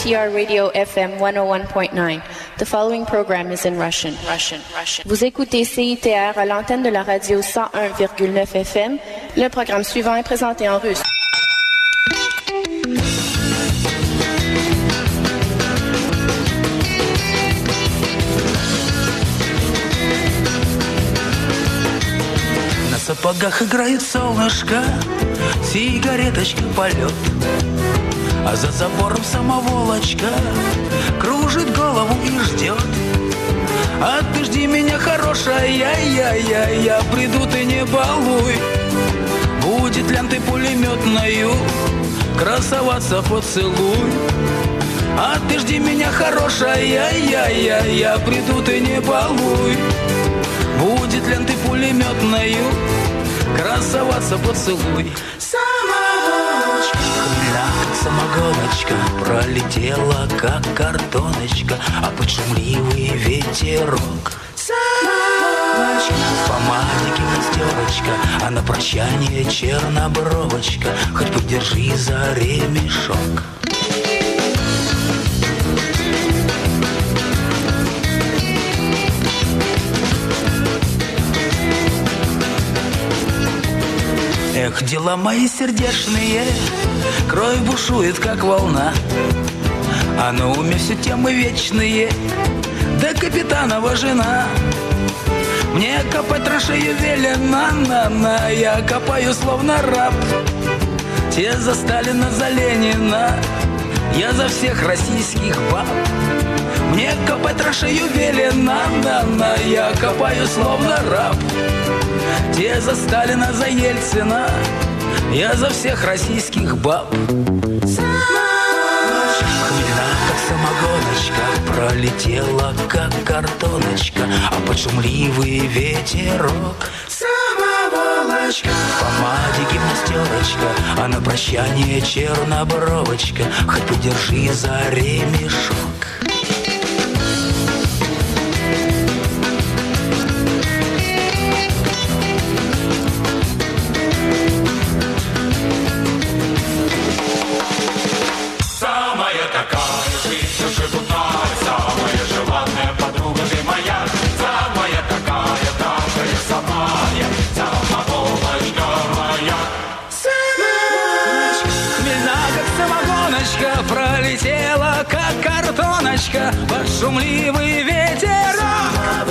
CITR Radio FM 101.9. The following program is in Russian. Vous écoutez CITR à l'antenne de la radio 101,9 FM. Le programme suivant est présenté en russe. На сапогах играет солнышко, сигареточка, полет. А за забором самоволочка кружит голову и ждет. А ты жди меня, хорошая, я приду, ты не балуй. Будет лентой пулеметною красоваться поцелуй. А ты жди меня, хорошая, я приду, ты не балуй. Будет лентой пулеметною красоваться поцелуй. Самоволочка, как самоголочка, пролетела, как картоночка, а под шумливый ветерок. Самоволочка, в помаде гимнастерочка, а на прощание чернобровочка, хоть подержи за ремешок. Эх, дела мои сердечные, кровь бушует, как волна, а на уме все темы вечные, да капитанова жена. Мне копать траншею велено, я копаю словно раб. Те за Сталина, за Ленина, я за всех российских баб. Мне копать траншею велено, я копаю словно раб. Те за Сталина, за Ельцина, я за всех российских баб. Хмельна, как самогоночка, пролетела, как картоночка, а под шумливый ветерок. Самоволочка, в помаде гимнастерочка, а на прощание чернобровочка, хоть подержи за ремешок. Пролетела, как картоночка, под шумливый ветерок.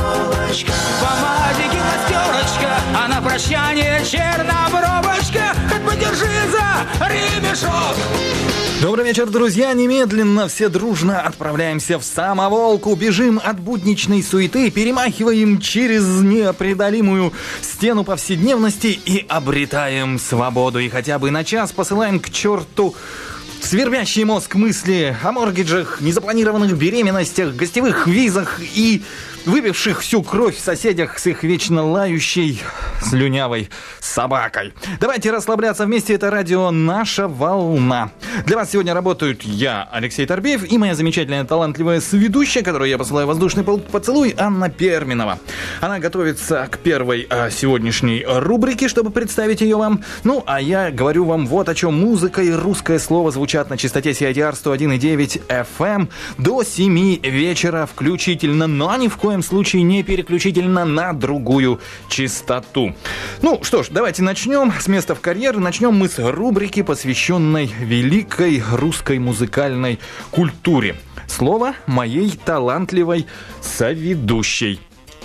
В помаде гимнастерочка, а на прощание чернобровочка, хоть подержи за ремешок. Добрый вечер, друзья! Немедленно все дружно отправляемся в Самоволку, бежим от будничной суеты, перемахиваем через непреодолимую стену повседневности и обретаем свободу. И хотя бы на час посылаем к черту свербящий мозг мысли о моргиджах, незапланированных беременностях, гостевых визах и выпивших всю кровь в соседях с их вечно лающей слюнявой собакой. Давайте расслабляться вместе, это радио «Наша волна». Для вас сегодня работают я, Алексей Торбеев, и моя замечательная талантливая соведущая, которой я посылаю воздушный поцелуй, Анна Перминова. Она готовится к первой сегодняшней рубрике, чтобы представить ее вам. Ну, а я говорю вам вот о чем. Музыка и русское слово звучат на частоте CITR 101,9 FM до 7 вечера включительно, но ни в коем случае не переключительно на другую частоту. Ну что ж, давайте начнем с места в карьер. Начнем мы с рубрики, посвященной великой русской музыкальной культуре. Слово моей талантливой соведущей.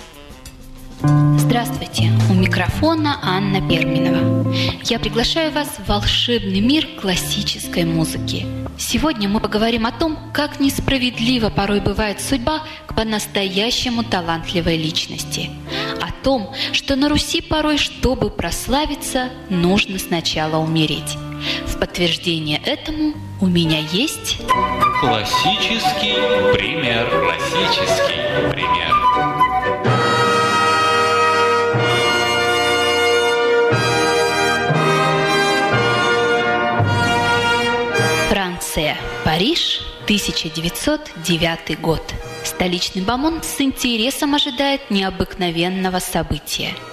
Здравствуйте, у микрофона Анна Перминова. Я приглашаю вас в волшебный мир классической музыки. Сегодня мы поговорим о том, как несправедлива порой бывает судьба к по-настоящему талантливой личности. О том, что на Руси порой, чтобы прославиться, нужно сначала умереть. В подтверждение этому у меня есть... Классический пример. Франция, Париж, 1909 год. Столичный бомонд с интересом ожидает необыкновенного события.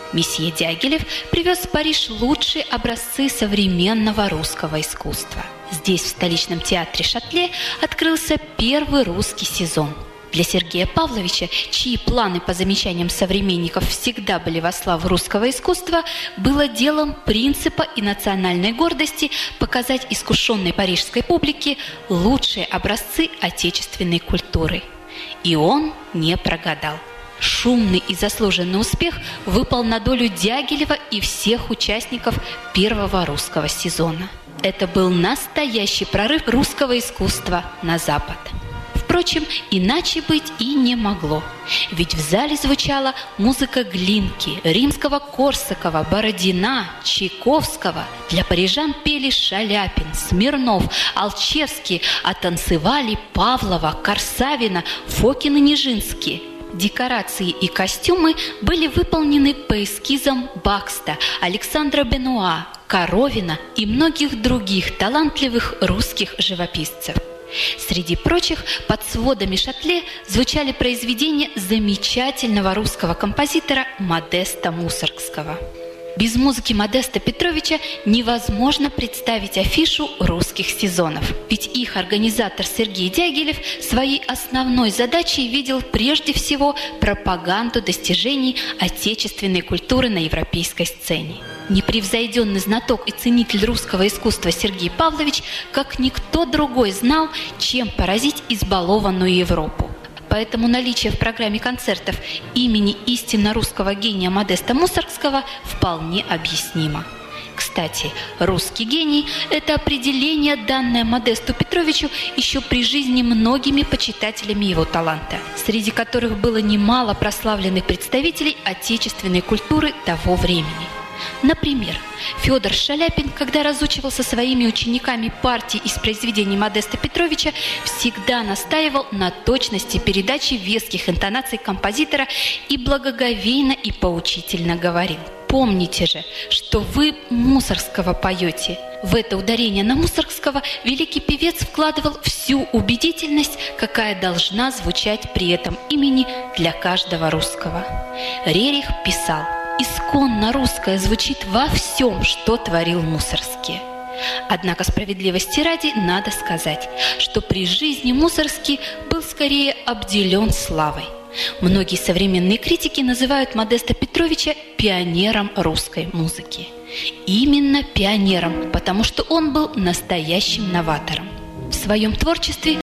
Месье Дягилев привез в Париж лучшие образцы современного русского искусства. Здесь, в столичном театре Шатле, открылся первый русский сезон. Для Сергея Павловича, чьи планы по замечаниям современников всегда были во славу русского искусства, было делом принципа и национальной гордости показать искушенной парижской публике лучшие образцы отечественной культуры. И он не прогадал. Шумный и заслуженный успех выпал на долю Дягилева и всех участников первого русского сезона. Это был настоящий прорыв русского искусства на Запад. Впрочем, иначе быть и не могло. Ведь в зале звучала музыка Глинки, Римского-Корсакова, Бородина, Чайковского. Для парижан пели Шаляпин, Смирнов, Алчевский, а танцевали Павлова, Корсавина, Фокин и Нижинский. Декорации и костюмы были выполнены по эскизам Бакста, Александра Бенуа, Коровина и многих других талантливых русских живописцев. Среди прочих, под сводами Шатле звучали произведения замечательного русского композитора Модеста Мусоргского. Без музыки Модеста Петровича невозможно представить афишу русских сезонов. Ведь их организатор Сергей Дягилев своей основной задачей видел прежде всего пропаганду достижений отечественной культуры на европейской сцене. Непревзойденный знаток и ценитель русского искусства Сергей Павлович, как никто другой, знал, чем поразить избалованную Европу. Поэтому наличие в программе концертов имени истинно русского гения Модеста Мусоргского вполне объяснимо. Кстати, русский гений – это определение, данное Модесту Петровичу еще при жизни многими почитателями его таланта, среди которых было немало прославленных представителей отечественной культуры того времени. Например, Федор Шаляпин, когда разучивал со своими учениками партии из произведений Модеста Петровича, всегда настаивал на точности передачи веских интонаций композитора и благоговейно и поучительно говорил: «Помните же, что вы Мусоргского поете». В это ударение на Мусоргского великий певец вкладывал всю убедительность, какая должна звучать при этом имени для каждого русского. Рерих писал: «Исконно русское звучит во всем, что творил Мусоргский». Однако справедливости ради надо сказать, что при жизни Мусоргский был скорее обделен славой. Многие современные критики называют Модеста Петровича пионером русской музыки. Именно пионером, потому что он был настоящим новатором. В своем творчестве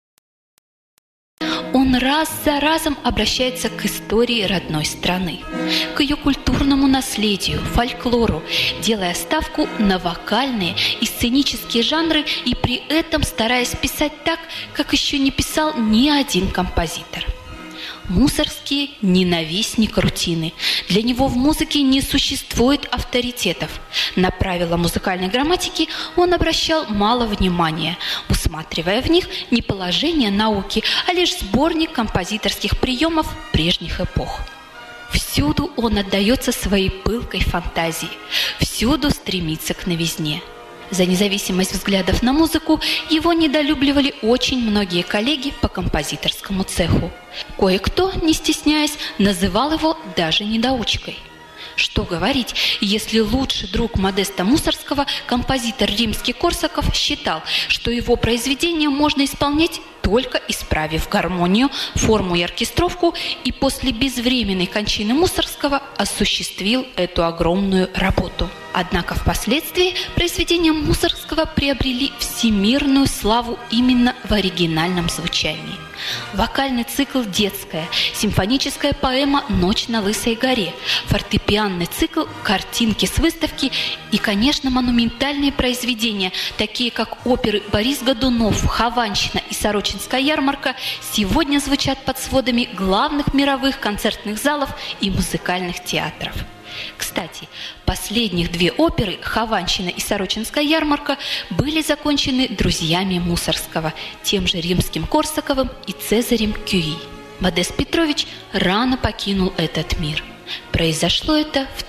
он раз за разом обращается к истории родной страны, к ее культурному наследию, фольклору, делая ставку на вокальные и сценические жанры и при этом стараясь писать так, как еще не писал ни один композитор. Мусоргский – ненавистник рутины. Для него в музыке не существует авторитетов. На правила музыкальной грамматики он обращал мало внимания, усматривая в них не положение науки, а лишь сборник композиторских приемов прежних эпох. Всюду он отдается своей пылкой фантазии, всюду стремится к новизне. За независимость взглядов на музыку его недолюбливали очень многие коллеги по композиторскому цеху. Кое-кто, не стесняясь, называл его даже недоучкой. Что говорить, если лучший друг Модеста Мусоргского, композитор Римский-Корсаков, считал, что его произведения можно исполнять только исправив гармонию, форму и оркестровку, и после безвременной кончины Мусоргского осуществил эту огромную работу. Однако впоследствии произведения Мусоргского приобрели всемирную славу именно в оригинальном звучании. Вокальный цикл «Детская», симфоническая поэма «Ночь на Лысой горе», фортепианный цикл «Картинки с выставки» и, конечно, монументальные произведения, такие как оперы «Борис Годунов», «Хованщина» и «Сорочинская ярмарка», сегодня звучат под сводами главных мировых концертных залов и музыкальных театров. Кстати, последних две оперы «Хованщина» и «Сорочинская ярмарка» были закончены друзьями Мусоргского, тем же Римским-Корсаковым и Цезарем Кюи. Модест Петрович рано покинул этот мир. Произошло это в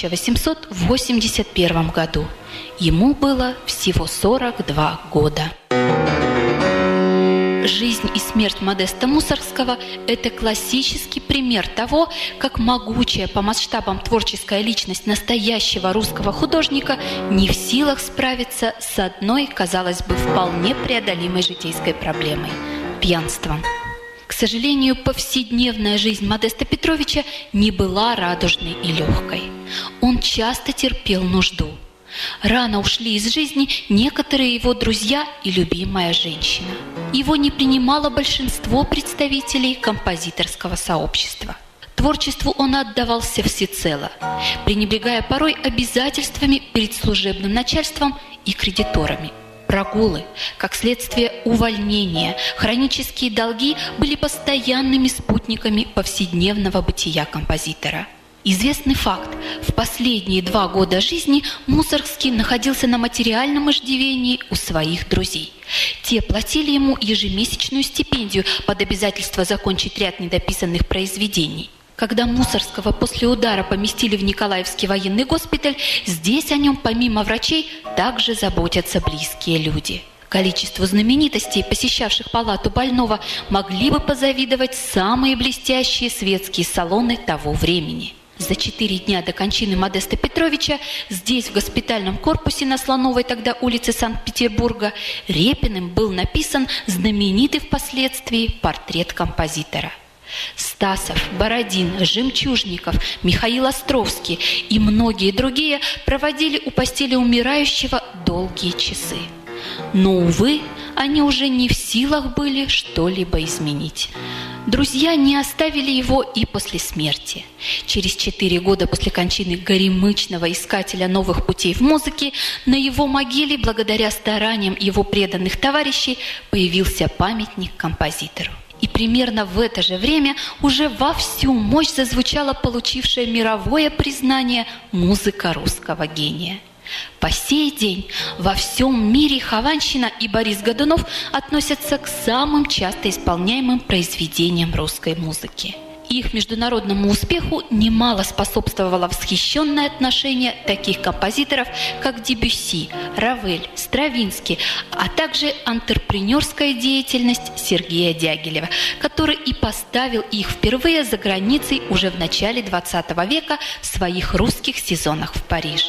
1881 году. Ему было всего 42 года. Жизнь и смерть Модеста Мусоргского – это классический пример того, как могучая по масштабам творческая личность настоящего русского художника не в силах справиться с одной, казалось бы, вполне преодолимой житейской проблемой – пьянством. К сожалению, повседневная жизнь Модеста Петровича не была радужной и легкой. Он часто терпел нужду. Рано ушли из жизни некоторые его друзья и любимая женщина. Его не принимало большинство представителей композиторского сообщества. Творчеству он отдавался всецело, пренебрегая порой обязательствами перед служебным начальством и кредиторами. Прогулы, как следствие увольнения, хронические долги были постоянными спутниками повседневного бытия композитора. Известный факт: в последние 2 года жизни Мусоргский находился на материальном иждивении у своих друзей. Те платили ему ежемесячную стипендию под обязательство закончить ряд недописанных произведений. Когда Мусоргского после удара поместили в Николаевский военный госпиталь, здесь о нем помимо врачей также заботятся близкие люди. Количеству знаменитостей, посещавших палату больного, могли бы позавидовать самые блестящие светские салоны того времени. За 4 дня до кончины Модеста Петровича здесь, в госпитальном корпусе на Слоновой тогда улице Санкт-Петербурга, Репиным был написан знаменитый впоследствии портрет композитора. Стасов, Бородин, Жемчужников, Михаил Островский и многие другие проводили у постели умирающего долгие часы. Но, увы, они уже не в силах были что-либо изменить. Друзья не оставили его и после смерти. Через 4 года после кончины горемычного искателя новых путей в музыке на его могиле, благодаря стараниям его преданных товарищей, появился памятник композитору. И примерно в это же время уже во всю мощь зазвучала получившая мировое признание музыка русского гения. По сей день во всем мире Хованщина и Борис Годунов относятся к самым часто исполняемым произведениям русской музыки. Их международному успеху немало способствовало восхищенное отношение таких композиторов, как Дебюсси, Равель, Стравинский, а также антрепренерская деятельность Сергея Дягилева, который и поставил их впервые за границей уже в начале XX века в своих русских сезонах в Париже.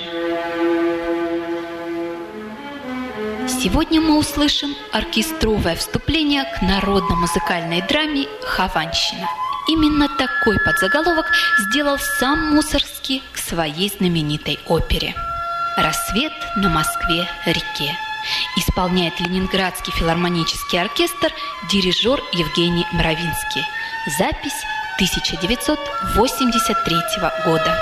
Сегодня мы услышим оркестровое вступление к народно-музыкальной драме «Хованщина». Именно такой подзаголовок сделал сам Мусоргский к своей знаменитой опере. «Рассвет на Москве-реке». Исполняет Ленинградский филармонический оркестр, дирижер Евгений Мравинский. Запись 1983 года.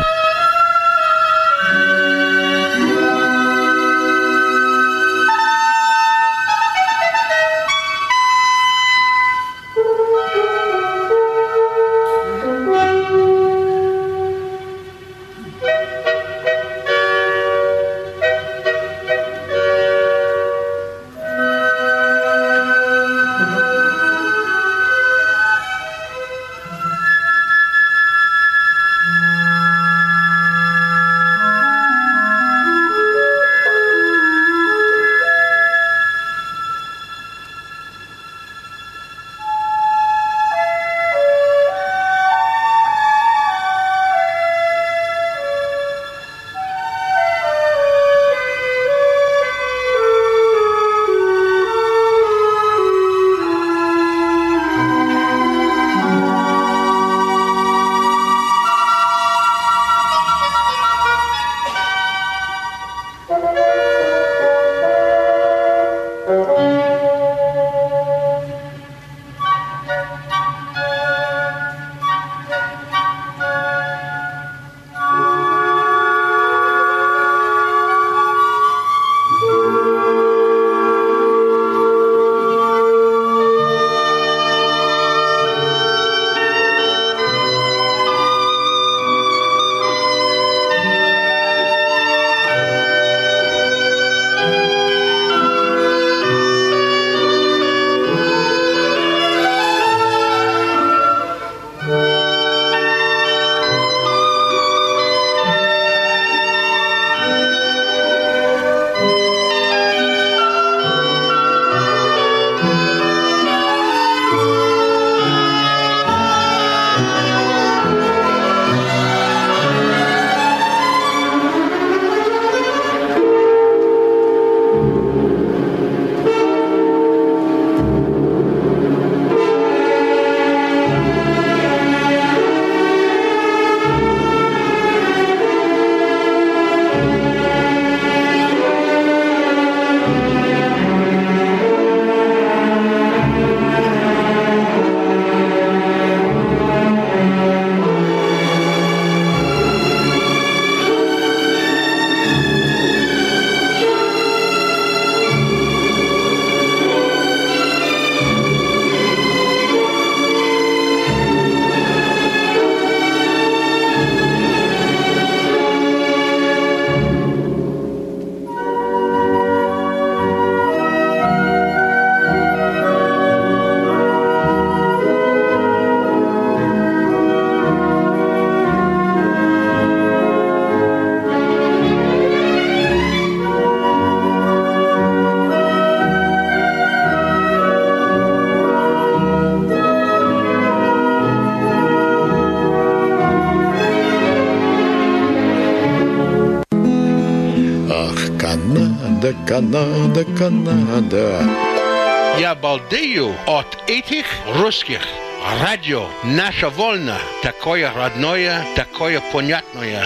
Ах, Канада, Канада, Канада. Я балдею от этих русских. Радио «Наша волна». Такое родное, такое понятное.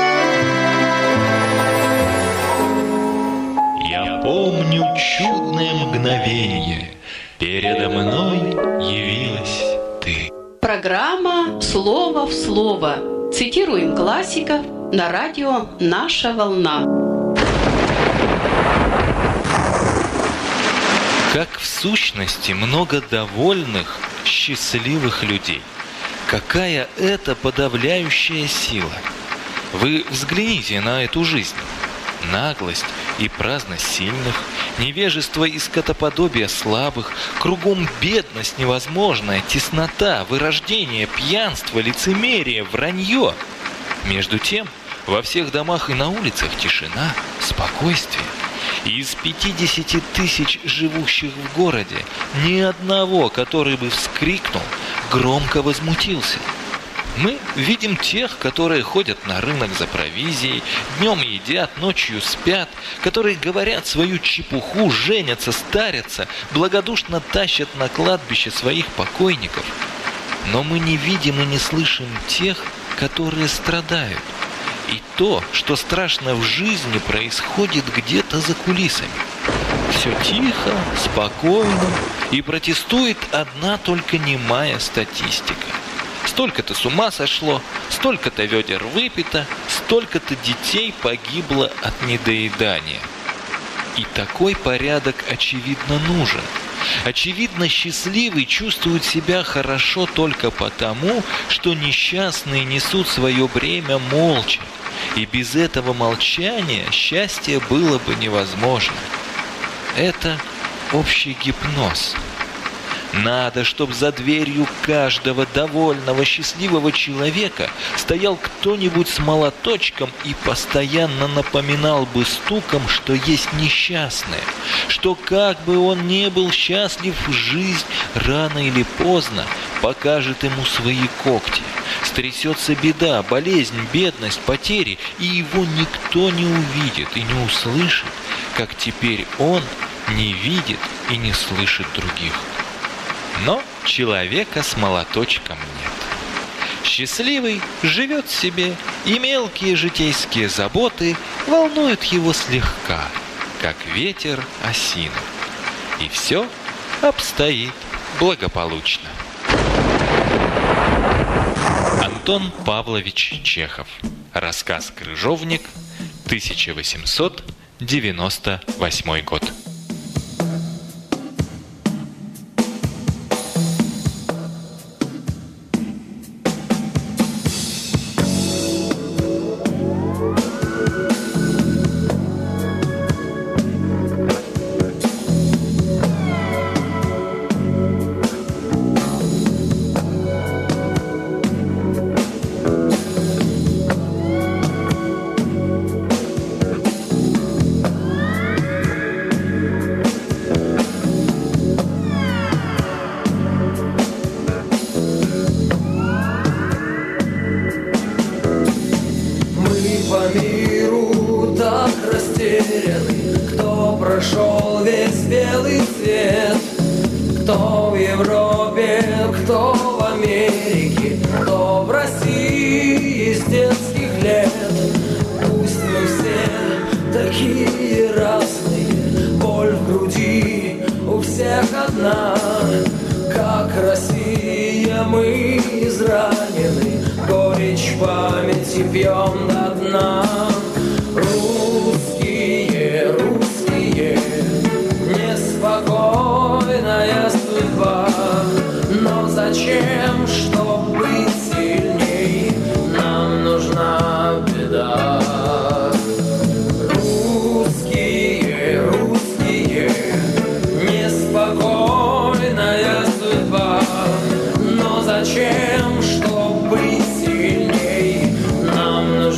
Я помню чудное мгновенье. Передо мной явилась ты. Программа «Слово в слово». Цитируем классиков на радио «Наша волна». Как в сущности много довольных, счастливых людей. Какая это подавляющая сила. Вы взгляните на эту жизнь. Наглость и праздность сильных, невежество и скотоподобие слабых, кругом бедность невозможная, теснота, вырождение, пьянство, лицемерие, вранье. Между тем, во всех домах и на улицах тишина, спокойствие. Из 50 тысяч живущих в городе ни одного, который бы вскрикнул, громко возмутился. Мы видим тех, которые ходят на рынок за провизией, днем едят, ночью спят, которые говорят свою чепуху, женятся, старятся, благодушно тащат на кладбище своих покойников. Но мы не видим и не слышим тех, которые страдают. И то, что страшно в жизни, происходит где-то за кулисами. Все тихо, спокойно, и протестует одна только немая статистика. Столько-то с ума сошло, столько-то ведер выпито, столько-то детей погибло от недоедания. И такой порядок, очевидно, нужен. Очевидно, счастливый чувствует себя хорошо только потому, что несчастные несут свое бремя молча. И без этого молчания счастье было бы невозможно. Это общий гипноз. Надо, чтобы за дверью каждого довольного, счастливого человека стоял кто-нибудь с молоточком и постоянно напоминал бы стуком, что есть несчастные, что как бы он ни был счастлив, жизнь рано или поздно покажет ему свои когти. Стрясется беда, болезнь, бедность, потери, и его никто не увидит и не услышит, как теперь он не видит и не слышит других. Но человека с молоточком нет. Счастливый живет себе, и мелкие житейские заботы волнуют его слегка, как ветер осину. И все обстоит благополучно. Антон Павлович Чехов. Рассказ «Крыжовник», 1898 год. Зачем, чтобы быть сильней, нам нужно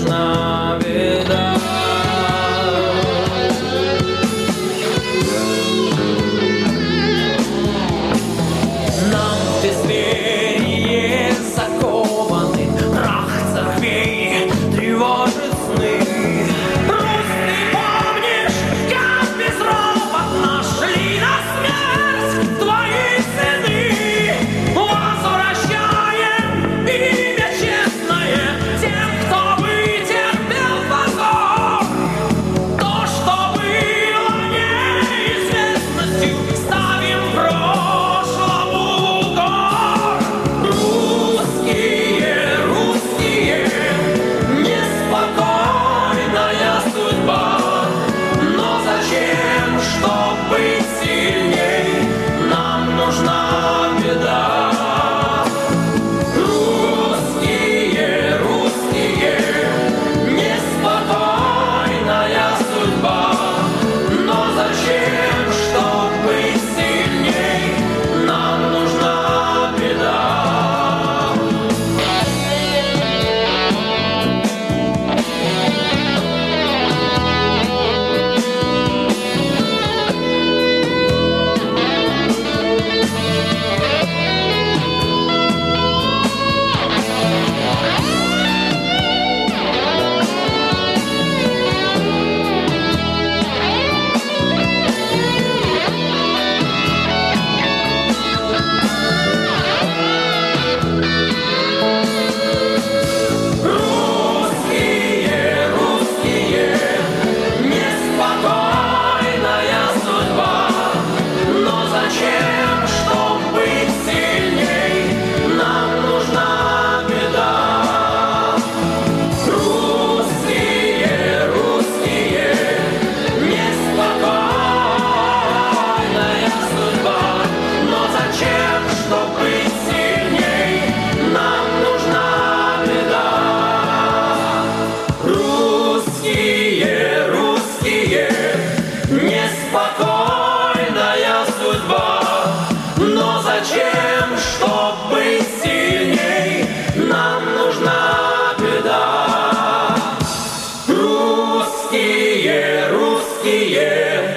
русские,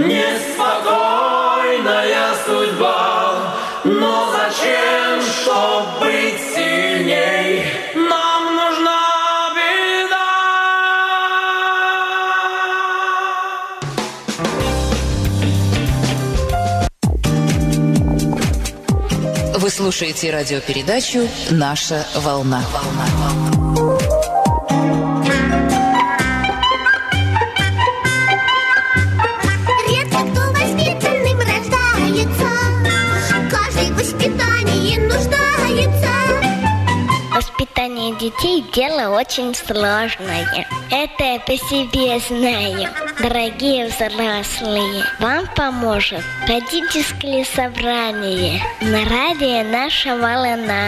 неспокойная судьба. Но зачем, чтоб быть сильней, нам нужна беда. Вы слушаете радиопередачу «Наша волна». Воспитание детей – дело очень сложное. Это я по себе знаю. Дорогие взрослые, вам поможет родительское собрание на радио «Наша волна».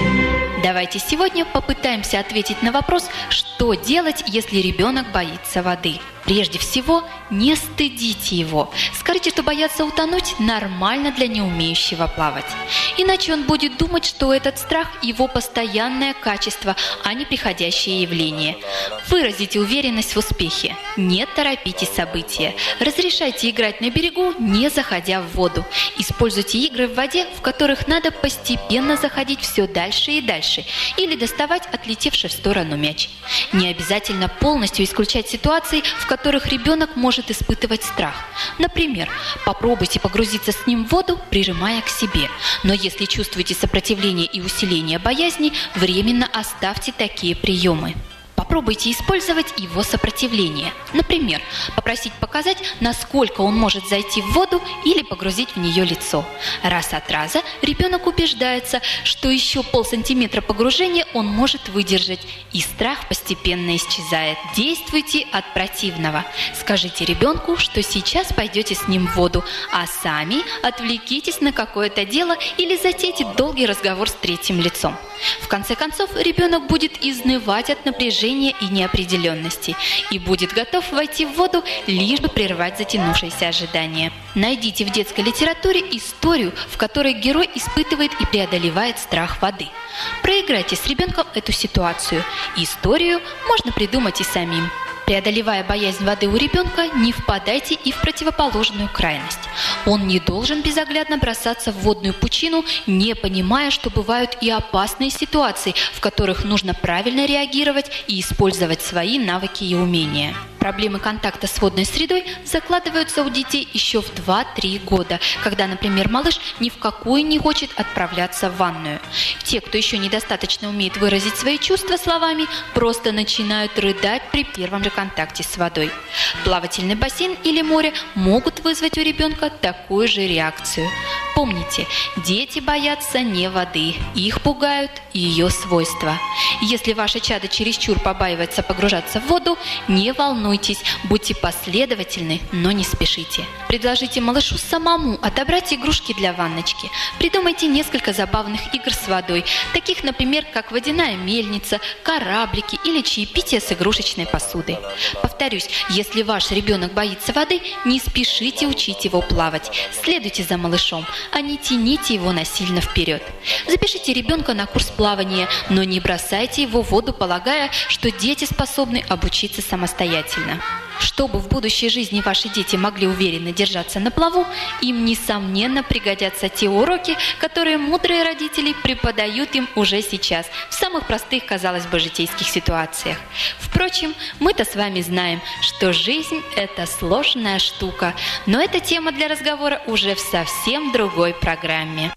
Давайте сегодня попытаемся ответить на вопрос, что делать, если ребенок боится воды. Прежде всего, не стыдите его. Скажите, что бояться утонуть нормально для неумеющего плавать. Иначе он будет думать, что этот страх – его постоянное качество, а не приходящее явление. Выразите уверенность в успехе. Не торопите события. Разрешайте играть на берегу, не заходя в воду. Используйте игры в воде, в которых надо постепенно заходить все дальше и дальше, или доставать отлетевший в сторону мяч. Не обязательно полностью исключать ситуации, в которых ребенок может испытывать страх. Например, попробуйте погрузиться с ним в воду, прижимая к себе. Но если чувствуете сопротивление и усиление боязни, временно оставьте такие приемы. Попробуйте использовать его сопротивление. Например, попросить показать, насколько он может зайти в воду или погрузить в нее лицо. Раз от раза ребенок убеждается, что еще полсантиметра погружения он может выдержать, и страх постепенно исчезает. Действуйте от противного. Скажите ребенку, что сейчас пойдете с ним в воду, а сами отвлекитесь на какое-то дело или затейте долгий разговор с третьим лицом. В конце концов, ребенок будет изнывать от напряжения и неопределенности и будет готов войти в воду, лишь бы прервать затянувшееся ожидание. Найдите в детской литературе историю, в которой герой испытывает и преодолевает страх воды. Проиграйте с ребенком эту ситуацию. Историю можно придумать и самим. Преодолевая боязнь воды у ребенка, не впадайте и в противоположную крайность. Он не должен безоглядно бросаться в водную пучину, не понимая, что бывают и опасные ситуации, в которых нужно правильно реагировать и использовать свои навыки и умения. Проблемы контакта с водной средой закладываются у детей еще в 2-3 года, когда, например, малыш ни в какую не хочет отправляться в ванную. Те, кто еще недостаточно умеет выразить свои чувства словами, просто начинают рыдать при первом же контакте с водой. Плавательный бассейн или море могут вызвать у ребенка такую же реакцию. Помните, дети боятся не воды, их пугают ее свойства. Если ваше чадо чересчур побаивается погружаться в воду, не волнуйтесь, будьте последовательны, но не спешите. Предложите малышу самому отобрать игрушки для ванночки. Придумайте несколько забавных игр с водой, таких, например, как водяная мельница, кораблики или чаепитие с игрушечной посудой. Повторюсь, если ваш ребенок боится воды, не спешите учить его плавать. Следуйте за малышом, а не тяните его насильно вперед. Запишите ребенка на курс плавания, но не бросайте его в воду, полагая, что дети способны обучиться самостоятельно. Чтобы в будущей жизни ваши дети могли уверенно держаться на плаву, им, несомненно, пригодятся те уроки, которые мудрые родители преподают им уже сейчас, в самых простых, казалось бы, житейских ситуациях. Впрочем, мы-то с вами знаем, что жизнь – это сложная штука, но это тема для разговора уже в совсем другой программе.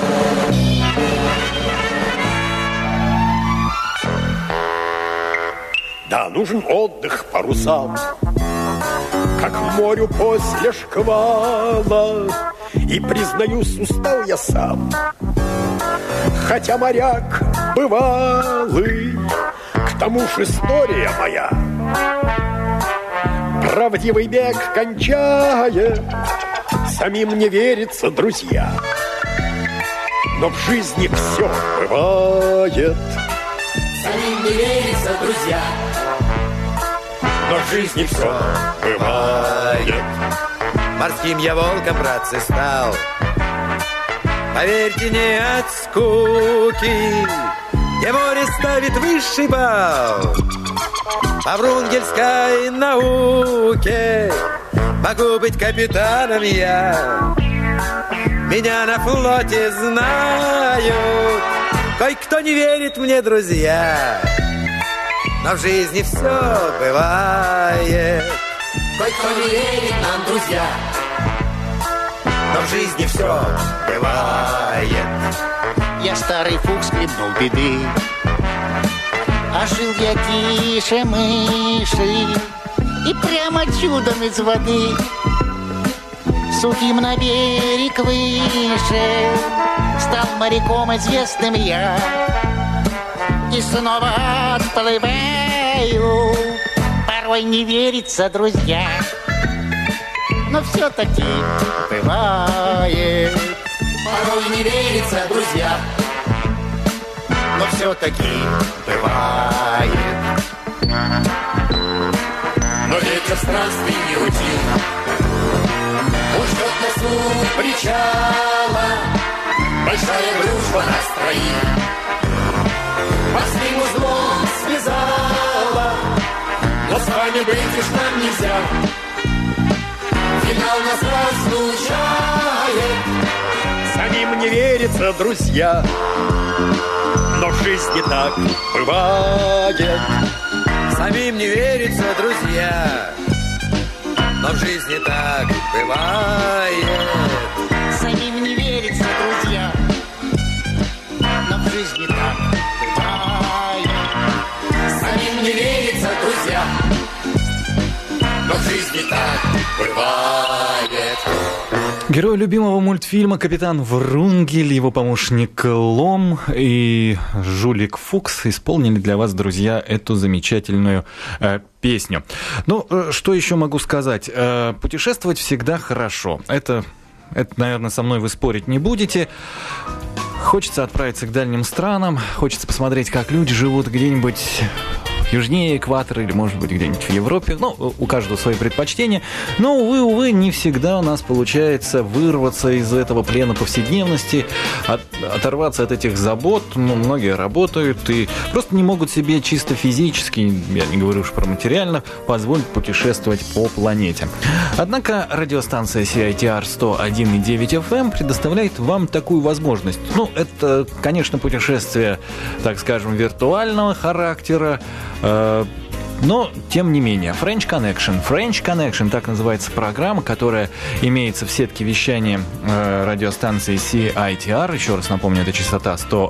Да, нужен отдых парусам, как морю после шквала. И, признаюсь, устал я сам, хотя моряк бывалый. К тому ж история моя правдивый бег кончает. Самим не верится, друзья, но в жизни все бывает. Самим не верится, друзья, но в жизни все бывает. Морским я волком, братцы, стал. Поверьте, не от скуки, где море ставит высший балл. По врунгельской науке Могу быть капитаном я. Меня на флоте знают. Кое-кто не верит мне, друзья. Но в жизни все бывает. Кое-кто не верит нам, друзья. Но в жизни все бывает. Я старый фукс хлебнул беды, а жил я тише мыши. И прямо чудом из воды сухим на берег выше стал моряком известным я. И снова отплываю. Порой не верится, друзья, но все-таки бывает. Порой не верится, друзья, но все-таки бывает. Но ветер странствий не утил. Он ждет нас у причала. Большая дружба нас троих морским узлом связала. Но с вами быть уж нам нельзя. Финал нас разлучает. Самим не верится, друзья, но в жизни так бывает. Самим не верится, друзья, но в жизни так бывает. Самим не верится, друзья, но в жизни так бывает. Самим не верится, друзья, но в жизни так бывает. Герой любимого мультфильма «Капитан Врунгель», его помощник Лом и жулик Фукс исполнили для вас, друзья, эту замечательную песню. Ну, что еще могу сказать? Путешествовать всегда хорошо. Это, наверное, со мной вы спорить не будете. Хочется отправиться к дальним странам, хочется посмотреть, как люди живут где-нибудь южнее экватора или, может быть, где-нибудь в Европе. Ну, у каждого свои предпочтения. Но, увы, не всегда у нас получается вырваться из этого плена повседневности, оторваться от этих забот. Ну, многие работают и просто не могут себе чисто физически, я не говорю уж про материально, позволить путешествовать по планете. Однако радиостанция CITR 101,9 FM предоставляет вам такую возможность. Ну, это, конечно, путешествие, так скажем, виртуального характера, но, тем не менее, French Connection, так называется программа, которая имеется в сетке вещания радиостанции CITR. Еще раз напомню, это частота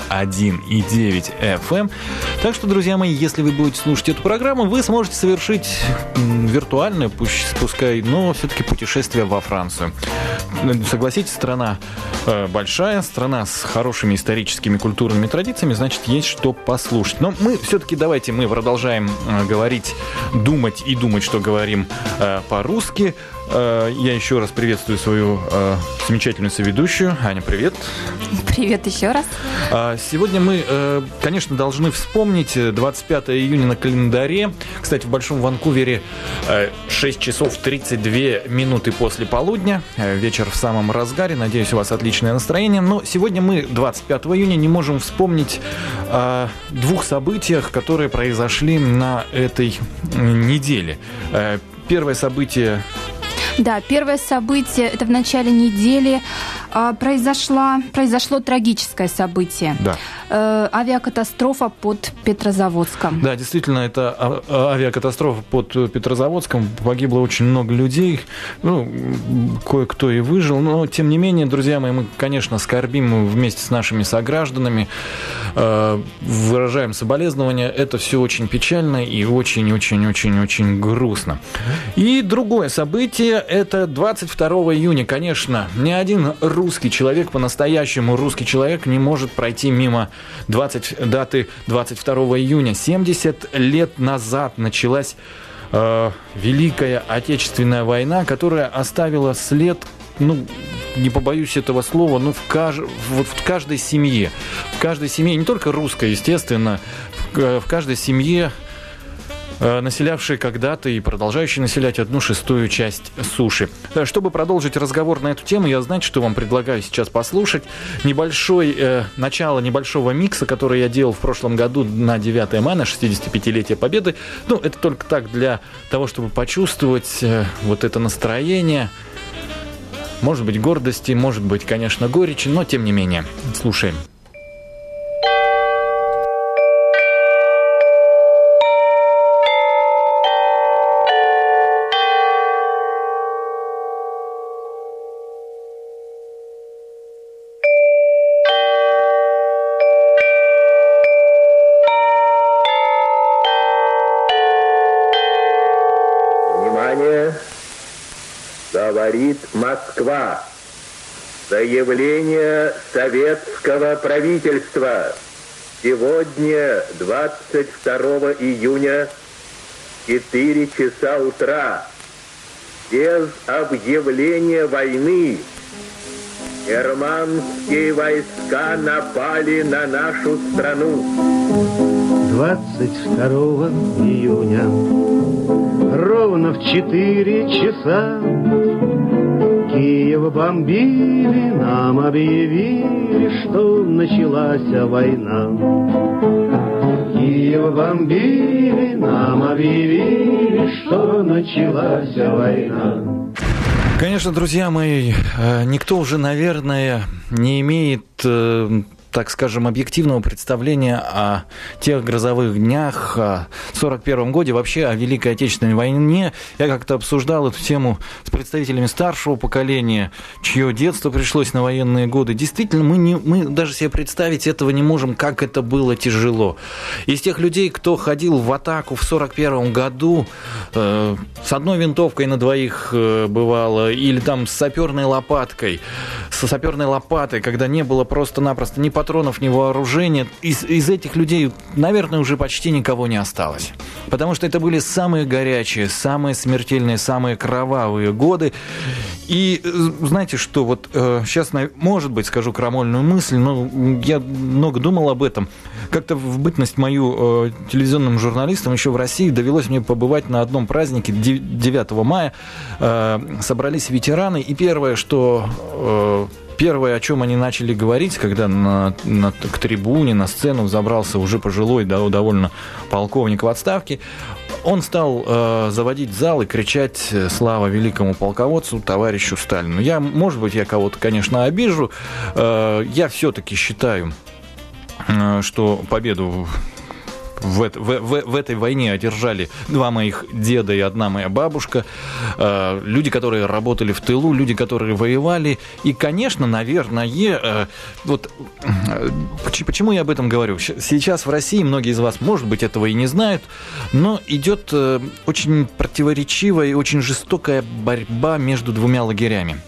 101,9 FM. Так что, друзья мои, если вы будете слушать эту программу, вы сможете совершить виртуальное, пускай, но все-таки путешествие во Францию. Согласитесь, страна большая, страна с хорошими историческими культурными традициями, значит, есть что послушать. Но мы все-таки, давайте мы продолжаем говорить, думать, что говорим по-русски. Я еще раз приветствую свою замечательную соведущую. Аня, привет. Привет еще раз. Сегодня мы, конечно, должны вспомнить 25 июня на календаре. Кстати, в Большом Ванкувере 6 часов 32 минуты после полудня. Вечер в самом разгаре. Надеюсь, у вас отличное настроение. Но сегодня мы, 25 июня, не можем вспомнить о двух событиях, которые произошли на этой неделе. Первое событие... Да, первое событие, это в начале недели произошло трагическое событие. Да. Авиакатастрофа под Петрозаводском. Да, действительно, это авиакатастрофа под Петрозаводском. Погибло очень много людей. Ну, кое-кто и выжил. Но, тем не менее, друзья мои, мы, конечно, скорбим вместе с нашими согражданами. Выражаем соболезнования. Это все очень печально и очень-очень-очень-очень грустно. И другое событие, это 22 июня. Конечно, ни один русский человек, по-настоящему русский человек, не может пройти мимо даты 22 июня. 70 лет назад началась Великая Отечественная война, которая оставила след, ну, не побоюсь этого слова, но в каждой семье. В каждой семье, не только русской, естественно, в каждой семье населявшие когда-то и продолжающие населять 1/6 часть суши. Чтобы продолжить разговор на эту тему, я, знаете, что вам предлагаю сейчас послушать? Начало небольшого микса, который я делал в прошлом году на 9 мая, на 65-летие Победы. Ну, это только так для того, чтобы почувствовать вот это настроение. Может быть, гордости, может быть, конечно, горечи, но тем не менее. Слушаем. Говорит Москва. Заявление советского правительства. Сегодня, 22 июня, 4 часа утра, без объявления войны, германские войска напали на нашу страну. 22 июня, ровно в 4 часа, Киев бомбили, нам объявили, что началась война. Киев бомбили, нам объявили, что началась война. Конечно, друзья мои, никто уже, наверное, не имеет, так скажем, объективного представления о тех грозовых днях, о 1941 году, вообще о Великой Отечественной войне. Я как-то обсуждал эту тему с представителями старшего поколения, чье детство пришлось на военные годы. Действительно, мы даже себе представить этого не можем, как это было тяжело. Из тех людей, кто ходил в атаку в 1941 году, с одной винтовкой на двоих бывало, или там с саперной лопатой, когда не было просто-напросто ни патронов, ни вооружения, из этих людей, наверное, уже почти никого не осталось. Потому что это были самые горячие, самые смертельные, самые кровавые годы. И знаете что, вот сейчас, может быть, скажу крамольную мысль, но я много думал об этом. Как-то в бытность мою телевизионным журналистом еще в России довелось мне побывать на одном празднике 9 мая. Собрались ветераны, и первое, о чем они начали говорить, когда к трибуне, на сцену взобрался уже пожилой, довольно полковник в отставке, он стал заводить зал и кричать «Слава великому полководцу, товарищу Сталину». Может быть, я кого-то, конечно, обижу. Я все-таки считаю, что победу в этой войне одержали два моих деда и одна моя бабушка, люди, которые работали в тылу, люди, которые воевали. И, конечно, наверное, вот почему я об этом говорю? Сейчас в России многие из вас, может быть, этого и не знают, но идет очень противоречивая и очень жестокая борьба между двумя лагерями.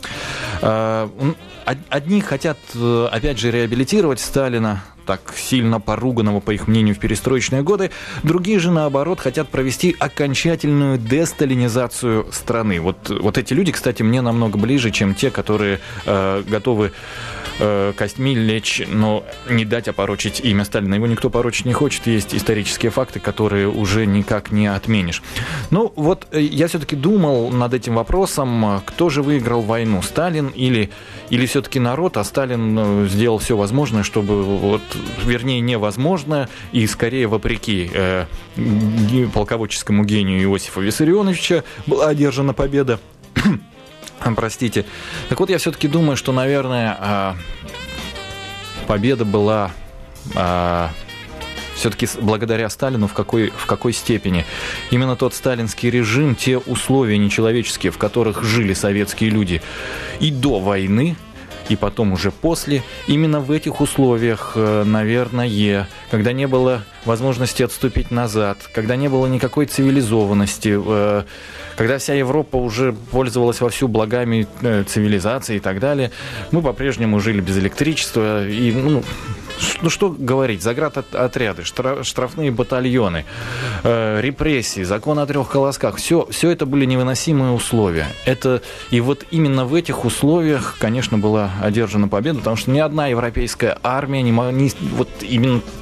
Одни хотят, опять же, реабилитировать Сталина, так сильно поруганного, по их мнению, в перестроечные годы. Другие же, наоборот, хотят провести окончательную десталинизацию страны. Вот эти люди, кстати, мне намного ближе, чем те, которые готовы костьми лечь, но не дать опорочить имя Сталина. Его никто порочить не хочет. Есть исторические факты, которые уже никак не отменишь. Ну, вот я все-таки думал над этим вопросом, кто же выиграл войну, Сталин или все-таки народ, а Сталин сделал все возможное, чтобы, вернее, невозможное, и скорее вопреки полководческому гению Иосифа Виссарионовича была одержана победа. Простите. Так вот, я все-таки думаю, что, наверное, победа была все-таки благодаря Сталину в какой степени. Именно тот сталинский режим, те условия нечеловеческие, в которых жили советские люди и до войны, и потом уже после, именно в этих условиях, наверное, когда не было возможности отступить назад, когда не было никакой цивилизованности, когда вся Европа уже пользовалась вовсю благами цивилизации и так далее, мы по-прежнему жили без электричества и, что говорить, заградотряды, штрафные батальоны, репрессии, закон о 3 колосках, все это были невыносимые условия. И вот именно в этих условиях, конечно, была одержана победа, потому что ни одна европейская армия именно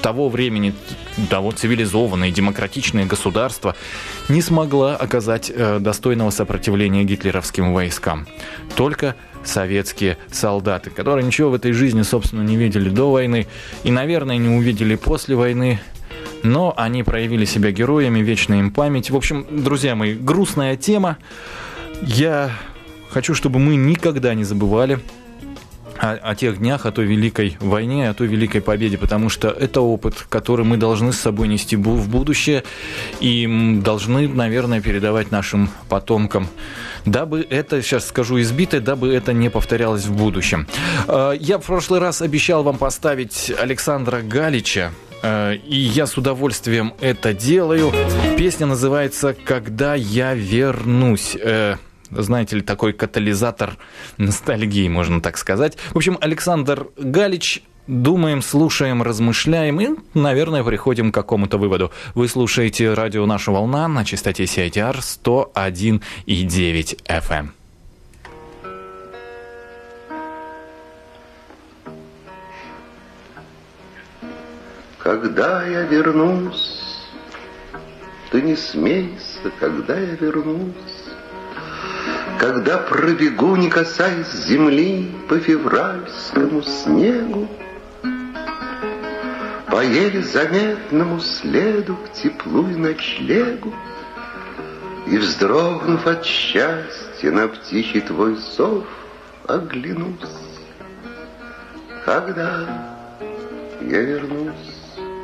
того времени, того цивилизованное демократичное государство не смогла оказать достойного сопротивления гитлеровским войскам. Только советские солдаты, которые ничего в этой жизни, собственно, не видели до войны и, наверное, не увидели после войны, но они проявили себя героями, вечная им память. В общем, друзья мои, грустная тема. Я хочу, чтобы мы никогда не забывали о тех днях, о той великой войне, о той великой победе, потому что это опыт, который мы должны с собой нести в будущее и должны, наверное, передавать нашим потомкам, дабы это, сейчас скажу избито, дабы это не повторялось в будущем. Я в прошлый раз обещал вам поставить Александра Галича, и я с удовольствием это делаю. Песня называется «Когда я вернусь». Знаете ли, такой катализатор ностальгии, можно так сказать. В общем, Александр Галич. Думаем, слушаем, размышляем и, наверное, приходим к какому-то выводу. Вы слушаете радио «Наша волна» на частоте CITR 101,9 FM. Когда я вернусь, ты не смейся, когда я вернусь, когда пробегу, не касаясь земли, по февральскому снегу, по еле заметному следу к теплу и ночлегу, и, вздрогнув от счастья, на птичий твой зов оглянусь. Когда я вернусь,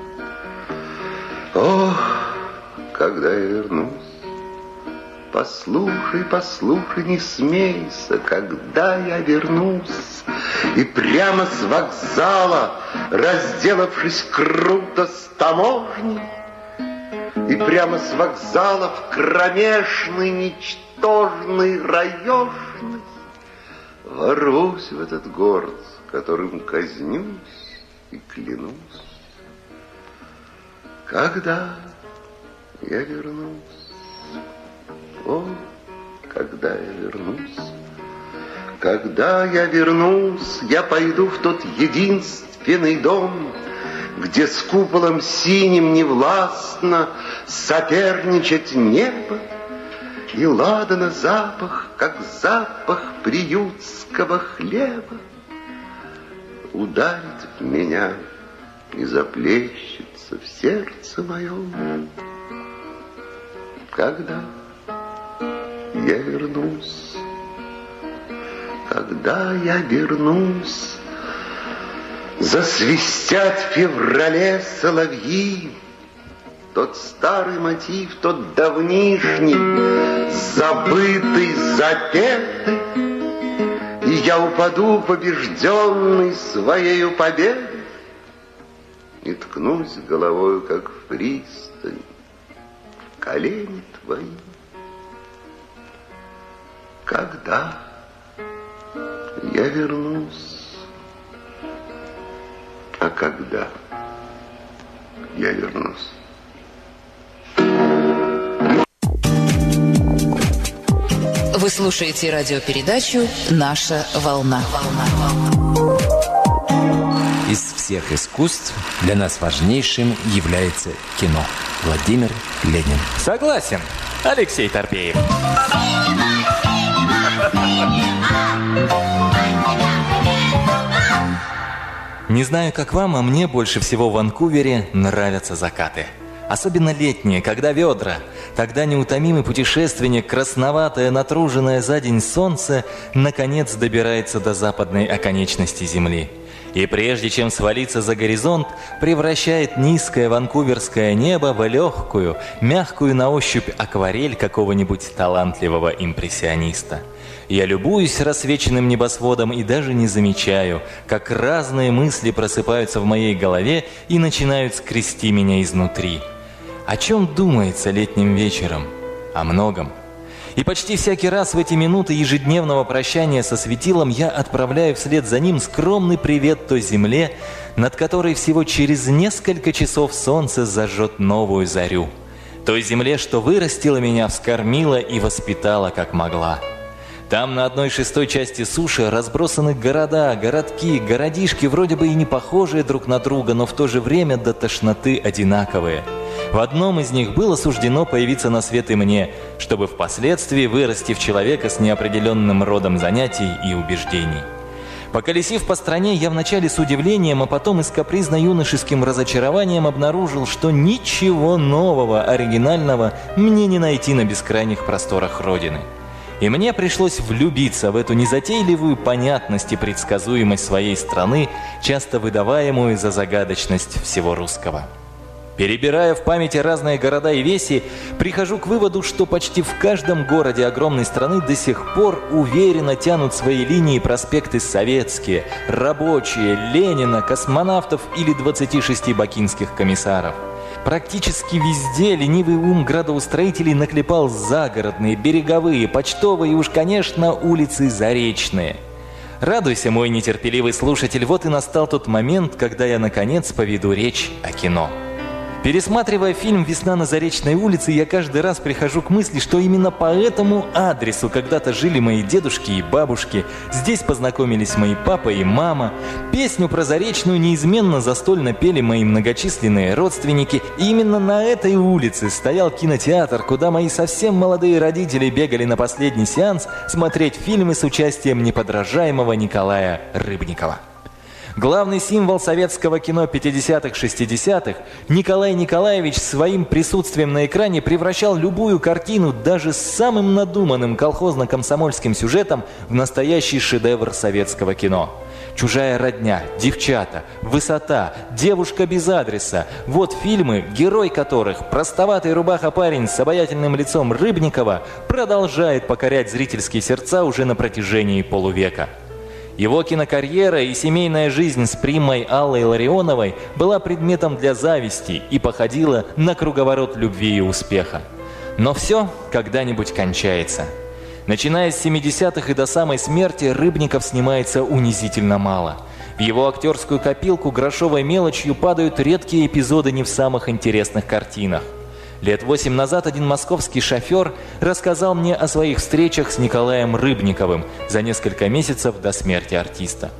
ох, когда я вернусь, послушай, послушай, не смейся, когда я вернусь. И прямо с вокзала, разделавшись круто с таможней, и прямо с вокзала в кромешный, ничтожный, раешный, ворвусь в этот город, которым казнюсь и клянусь. Когда я вернусь, о, когда я вернусь, когда я вернусь, я пойду в тот единственный дом, где с куполом синим невластно соперничать небо, и ладана запах, как запах приютского хлеба, ударит в меня и заплещется в сердце моем. Когда я вернусь, когда я вернусь, засвистят в феврале соловьи, тот старый мотив, тот давнишний, забытый, запетый, и я упаду побежденный своею победой и ткнусь головой, как в пристань, в колени твои. Когда я вернусь, а когда я вернусь? Вы слушаете радиопередачу «Наша волна». Из всех искусств для нас важнейшим является кино. Владимир Ленин. Согласен, Алексей Торпеев. Не знаю, как вам, а мне больше всего в Ванкувере нравятся закаты. Особенно летние, когда ведра. Тогда неутомимый путешественник, красноватое, натруженное за день солнце, наконец добирается до западной оконечности Земли. И прежде чем свалиться за горизонт, превращает низкое ванкуверское небо в легкую, мягкую на ощупь акварель какого-нибудь талантливого импрессиониста. Я любуюсь рассвеченным небосводом и даже не замечаю, как разные мысли просыпаются в моей голове и начинают скрести меня изнутри. О чем думается летним вечером? О многом. И почти всякий раз в эти минуты ежедневного прощания со светилом я отправляю вслед за ним скромный привет той земле, над которой всего через несколько часов солнце зажжет новую зарю. Той земле, что вырастила меня, вскормила и воспитала как могла. Там на 1/6 части суши разбросаны города, городки, городишки, вроде бы и не похожие друг на друга, но в то же время до тошноты одинаковые. В одном из них было суждено появиться на свет и мне, чтобы впоследствии вырасти в человека с неопределенным родом занятий и убеждений. Поколесив по стране, я вначале с удивлением, а потом и с капризно-юношеским разочарованием обнаружил, что ничего нового, оригинального мне не найти на бескрайних просторах Родины. И мне пришлось влюбиться в эту незатейливую понятность и предсказуемость своей страны, часто выдаваемую за загадочность всего русского. Перебирая в памяти разные города и веси, прихожу к выводу, что почти в каждом городе огромной страны до сих пор уверенно тянут свои линии проспекты советские, рабочие, Ленина, космонавтов или 26 бакинских комиссаров. Практически везде ленивый ум градоустроителей наклепал загородные, береговые, почтовые и уж, конечно, улицы заречные. Радуйся, мой нетерпеливый слушатель, вот и настал тот момент, когда я, наконец, поведу речь о кино. Пересматривая фильм «Весна на Заречной улице», я каждый раз прихожу к мысли, что именно по этому адресу когда-то жили мои дедушки и бабушки, здесь познакомились мои папа и мама, песню про Заречную неизменно застольно пели мои многочисленные родственники, и именно на этой улице стоял кинотеатр, куда мои совсем молодые родители бегали на последний сеанс смотреть фильмы с участием неподражаемого Николая Рыбникова. Главный символ советского кино 50-х-60-х, Николай Николаевич своим присутствием на экране превращал любую картину, даже с самым надуманным колхозно-комсомольским сюжетом, в настоящий шедевр советского кино. «Чужая родня», «Девчата», «Высота», «Девушка без адреса» – вот фильмы, герой которых, простоватый рубаха-парень с обаятельным лицом Рыбникова, продолжает покорять зрительские сердца уже на протяжении полувека. Его кинокарьера и семейная жизнь с примой Аллой Ларионовой была предметом для зависти и походила на круговорот любви и успеха. Но все когда-нибудь кончается. Начиная с 70-х и до самой смерти Рыбников снимается унизительно мало. В его актерскую копилку грошовой мелочью падают редкие эпизоды не в самых интересных картинах. Лет 8 назад один московский шофер рассказал мне о своих встречах с Николаем Рыбниковым за несколько месяцев до смерти артиста.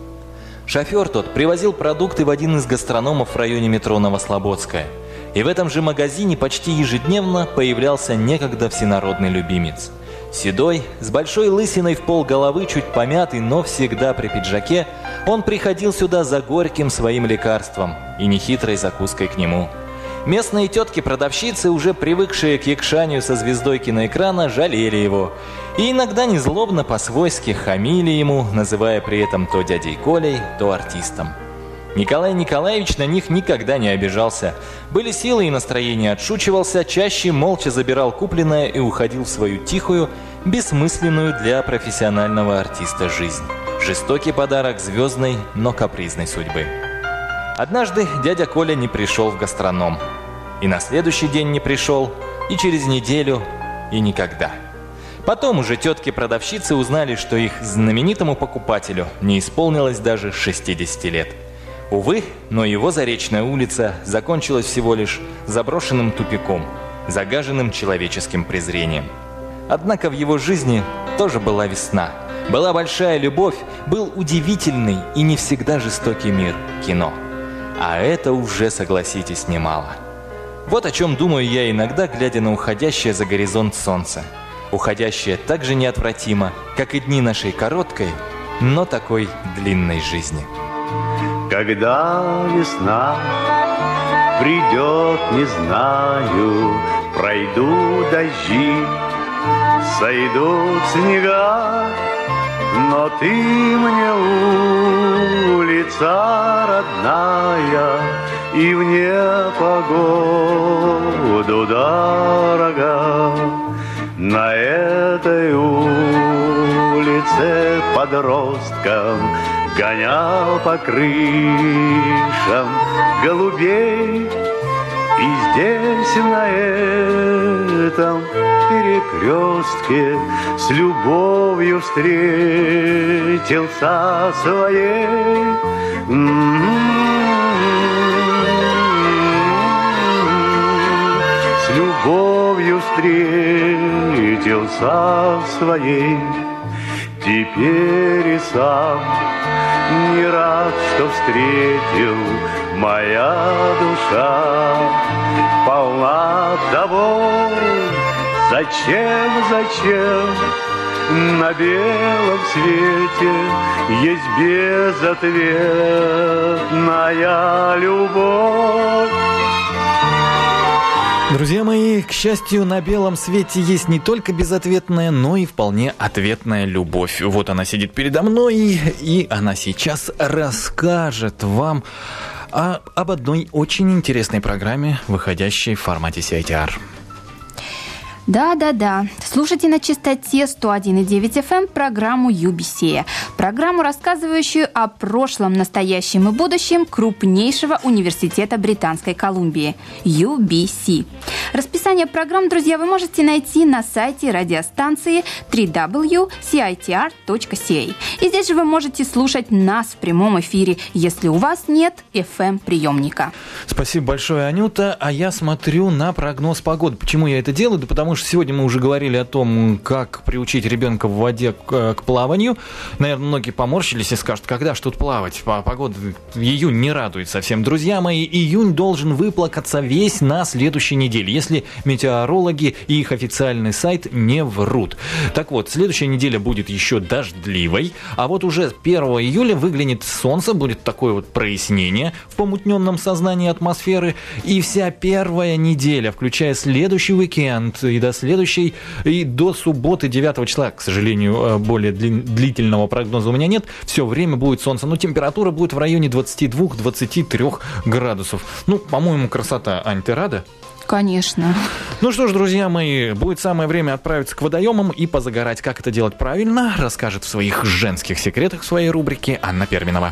Шофер тот привозил продукты в один из гастрономов в районе метро Новослободская. И в этом же магазине почти ежедневно появлялся некогда всенародный любимец. Седой, с большой лысиной в полголовы, чуть помятый, но всегда при пиджаке, он приходил сюда за горьким своим лекарством и нехитрой закуской к нему. Местные тетки-продавщицы, уже привыкшие к якшанию со звездой киноэкрана, жалели его. И иногда незлобно по-свойски хамили ему, называя при этом то дядей Колей, то артистом. Николай Николаевич на них никогда не обижался. Были силы и настроение, отшучивался, чаще молча забирал купленное и уходил в свою тихую, бессмысленную для профессионального артиста жизнь. Жестокий подарок звездной, но капризной судьбы. Однажды дядя Коля не пришел в гастроном. И на следующий день не пришел, и через неделю, и никогда. Потом уже тетки-продавщицы узнали, что их знаменитому покупателю не исполнилось даже 60 лет. Увы, но его Заречная улица закончилась всего лишь заброшенным тупиком, загаженным человеческим презрением. Однако в его жизни тоже была весна. Была большая любовь, был удивительный и не всегда жестокий мир – кино. А это уже, согласитесь, немало. Вот о чем думаю я иногда, глядя на уходящее за горизонт солнце. Уходящее так же неотвратимо, как и дни нашей короткой, но такой длинной жизни. Когда весна придет, не знаю, пройдут дожди, сойдут снега, но ты мне улица родная и в непогоду дорога. На этой улице подростком гонял по крышам голубей. И здесь, на этом перекрестке, с любовью встретился своей. С любовью встретился своей. теперь и сам не рад, что встретил. Моя душа полна того, зачем на белом свете есть безответная любовь. Друзья мои, к счастью, на белом свете есть не только безответная, но и вполне ответная любовь. Вот она сидит передо мной, и она сейчас расскажет вам об одной очень интересной программе, выходящей в формате CITR. Да. Слушайте на частоте 101,9 FM программу UBC. Программу, рассказывающую о прошлом, настоящем и будущем крупнейшего университета Британской Колумбии – UBC. Расписание программ, друзья, вы можете найти на сайте радиостанции www.citr.ca. И здесь же вы можете слушать нас в прямом эфире, если у вас нет FM-приемника. Спасибо большое, Анюта. А я смотрю на прогноз погоды. Почему я это делаю? Да потому что сегодня мы уже говорили о том, как приучить ребенка в воде к плаванию. Наверное, многие поморщились и скажут, когда ж тут плавать? Погода июнь не радует совсем. Друзья мои, июнь должен выплакаться весь на следующей неделе, если метеорологи и их официальный сайт не врут. Так вот, следующая неделя будет еще дождливой, а вот уже 1 июля выглянет солнце, будет такое вот прояснение в помутненном сознании атмосферы, и вся первая неделя, включая следующий уикенд и до следующей, и до субботы 9 числа, к сожалению, более длительного прогноза у меня нет, все время будет солнце, но температура будет в районе 22-23 градусов. Ну, по-моему, красота. Ань, ты рада? Конечно. Ну что ж, друзья мои, будет самое время отправиться к водоемам и позагорать. Как это делать правильно, расскажет в своих женских секретах в своей рубрике Анна Перминова.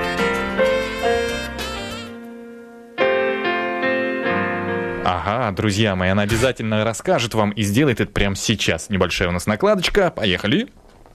Ага, друзья мои, она обязательно расскажет вам и сделает это прямо сейчас. Небольшая у нас накладочка. Поехали.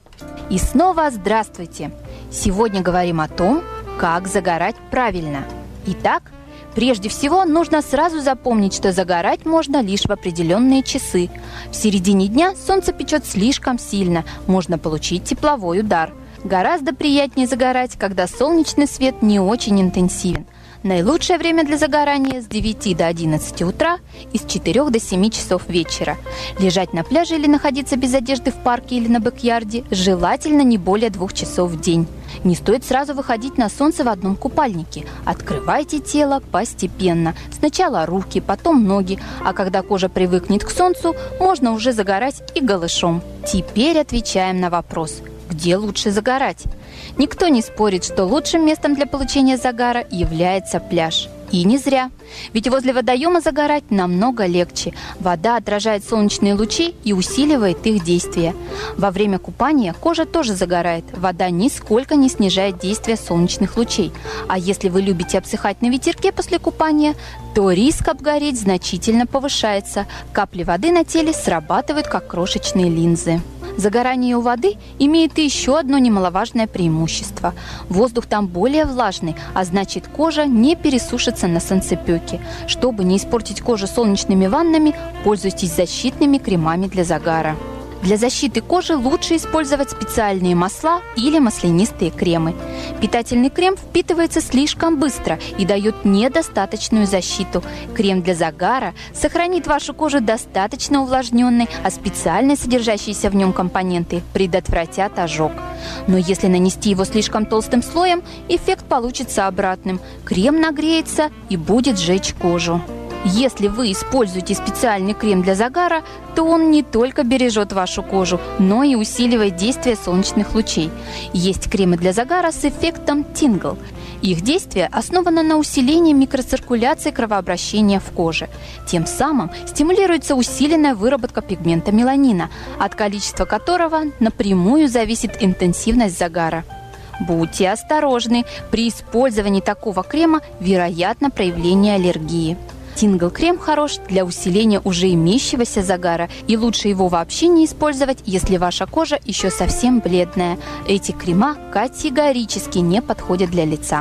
И снова здравствуйте. Сегодня говорим о том, как загорать правильно. Итак, прежде всего нужно сразу запомнить, что загорать можно лишь в определенные часы. В середине дня солнце печет слишком сильно, можно получить тепловой удар. Гораздо приятнее загорать, когда солнечный свет не очень интенсивен. Наилучшее время для загорания с 9 до 11 утра и с 4 до 7 часов вечера. Лежать на пляже или находиться без одежды в парке или на бэк-ярде желательно не более 2 часов в день. Не стоит сразу выходить на солнце в одном купальнике. Открывайте тело постепенно. Сначала руки, потом ноги, а когда кожа привыкнет к солнцу, можно уже загорать и голышом. Теперь отвечаем на вопрос: где лучше загорать? Никто не спорит, что лучшим местом для получения загара является пляж. И не зря. Ведь возле водоема загорать намного легче. Вода отражает солнечные лучи и усиливает их действие. Во время купания кожа тоже загорает. Вода нисколько не снижает действие солнечных лучей. А если вы любите обсыхать на ветерке после купания, то риск обгореть значительно повышается. Капли воды на теле срабатывают как крошечные линзы. Загорание у воды имеет и еще одно немаловажное преимущество. Воздух там более влажный, а значит, кожа не пересушится на солнцепеке. Чтобы не испортить кожу солнечными ваннами, пользуйтесь защитными кремами для загара. Для защиты кожи лучше использовать специальные масла или маслянистые кремы. Питательный крем впитывается слишком быстро и дает недостаточную защиту. Крем для загара сохранит вашу кожу достаточно увлажненной, а специальные содержащиеся в нем компоненты предотвратят ожог. Но если нанести его слишком толстым слоем, эффект получится обратным. Крем нагреется и будет жечь кожу. Если вы используете специальный крем для загара, то он не только бережет вашу кожу, но и усиливает действие солнечных лучей. Есть кремы для загара с эффектом Tingle. Их действие основано на усилении микроциркуляции кровообращения в коже. Тем самым стимулируется усиленная выработка пигмента меланина, от количества которого напрямую зависит интенсивность загара. Будьте осторожны, при использовании такого крема вероятно проявление аллергии. Tingle-крем хорош для усиления уже имеющегося загара, и лучше его вообще не использовать, если ваша кожа еще совсем бледная. Эти крема категорически не подходят для лица.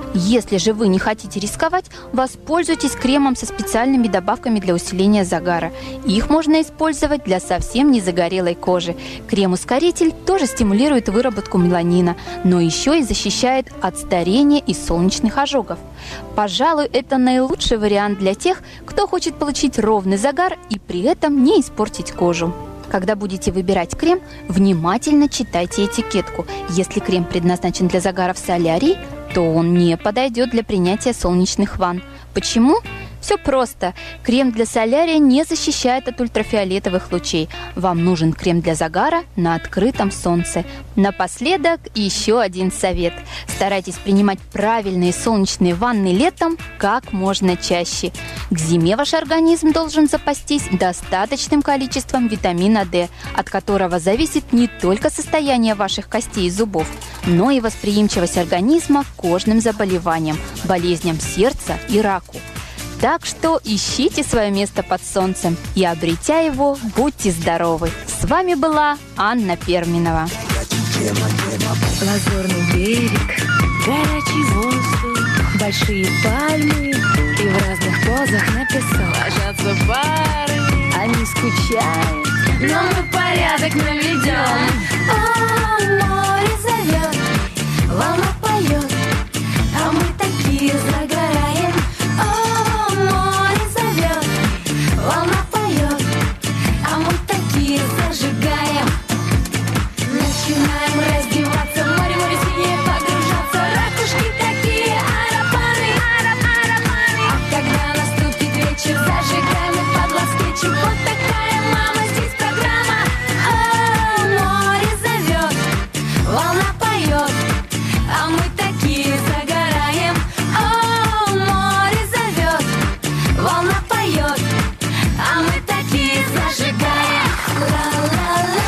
Если же вы не хотите рисковать, воспользуйтесь кремом со специальными добавками для усиления загара. Их можно использовать для совсем не загорелой кожи. Крем-ускоритель тоже стимулирует выработку меланина, но еще и защищает от старения и солнечных ожогов. Пожалуй, это наилучший вариант для тех, кто хочет получить ровный загар и при этом не испортить кожу. Когда будете выбирать крем, внимательно читайте этикетку. Если крем предназначен для загара в солярии, то он не подойдет для принятия солнечных ванн. Почему? Все просто. Крем для солярия не защищает от ультрафиолетовых лучей. Вам нужен крем для загара на открытом солнце. Напоследок еще один совет. Старайтесь принимать правильные солнечные ванны летом как можно чаще. К зиме ваш организм должен запастись достаточным количеством витамина D, от которого зависит не только состояние ваших костей и зубов, но и восприимчивость организма к кожным заболеваниям, болезням сердца и раку. Так что ищите свое место под солнцем и, обретя его, будьте здоровы. С вами была Анна Перминова. Лазурный берег, горячий воздух, большие пальмы и в разных позах на песок ложатся пары. Они скучают, но мы порядок наведем. О, море зовет, волна поет, а мы такие загораем. О, море зовет, волна поет, а мы такие зажигаем. Начинаем раздеваться, море, море синее, погружаться. Ракушки такие, аэропаны, аэропаны. А когда наступит вечер, зажигаем и под ласкетчик. Вот такая, мама, здесь программа. О, море зовет, волна поет, а мы такие загораем. О, море зовет, волна поет, а мы такие зажигаем. Ла-ла-ла.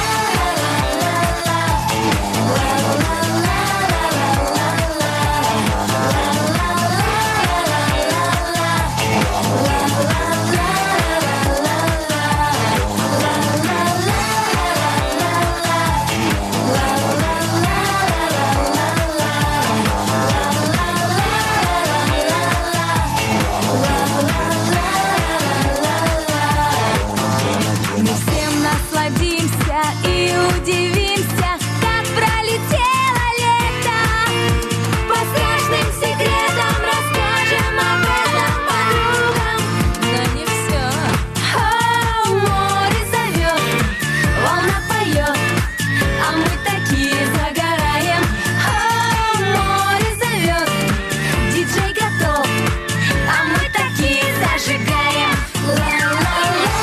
Мы всем насладимся и удивимся, как пролетело лето. По страшным секретам расскажем об этом подругам. Но не все. О, море зовет, волна поет, а мы такие загораем. О, море зовет, диджей готов, а мы такие зажигаем. Ла-ла-ла.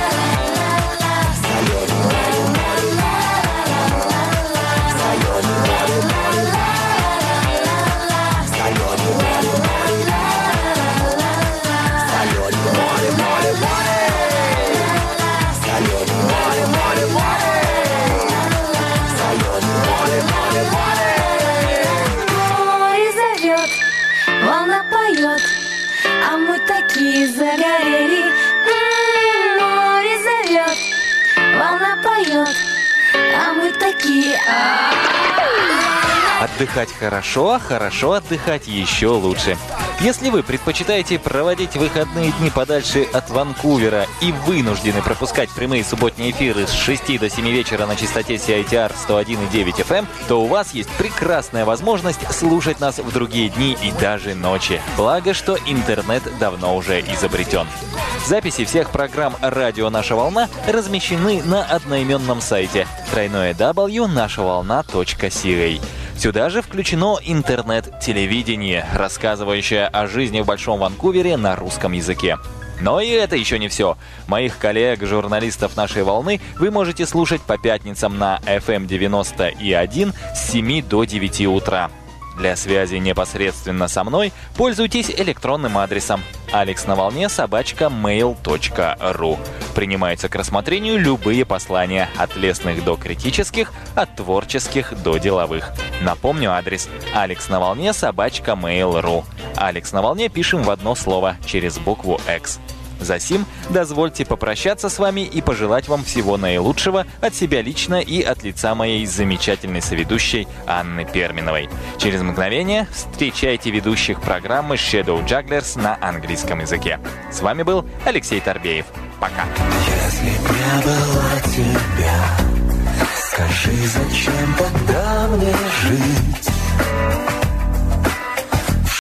Море зовет, волна поет, а мы такие загорели. Море зовет, волна поет, а мы такие. Отдыхать хорошо, а хорошо отдыхать еще лучше. Если вы предпочитаете проводить выходные дни подальше от Ванкувера и вынуждены пропускать прямые субботние эфиры с 6 до 7 вечера на частоте CITR 101,9 FM, то у вас есть прекрасная возможность слушать нас в другие дни и даже ночи. Благо, что интернет давно уже изобретен. Записи всех программ «Радио Наша Волна» размещены на одноименном сайте www.нашаволна.ca. Сюда же включено интернет-телевидение, рассказывающее о жизни в Большом Ванкувере на русском языке. Но и это еще не все. Моих коллег, журналистов «Нашей волны» вы можете слушать по пятницам на FM 91 с 7 до 9 утра. Для связи непосредственно со мной пользуйтесь электронным адресом alexnavolne@mail.ru. Принимаются к рассмотрению любые послания, от лестных до критических, от творческих до деловых. Напомню адрес: alexnavolne@mail.ru. Алекс на волне пишем в одно слово через букву X. Засим, дозвольте попрощаться с вами и пожелать вам всего наилучшего от себя лично и от лица моей замечательной соведущей Анны Перминовой. Через мгновение встречайте ведущих программы Shadow Jugglers на английском языке. С вами был Алексей Торбеев. Пока. Если б не было тебя, скажи, зачем тогда мне жить?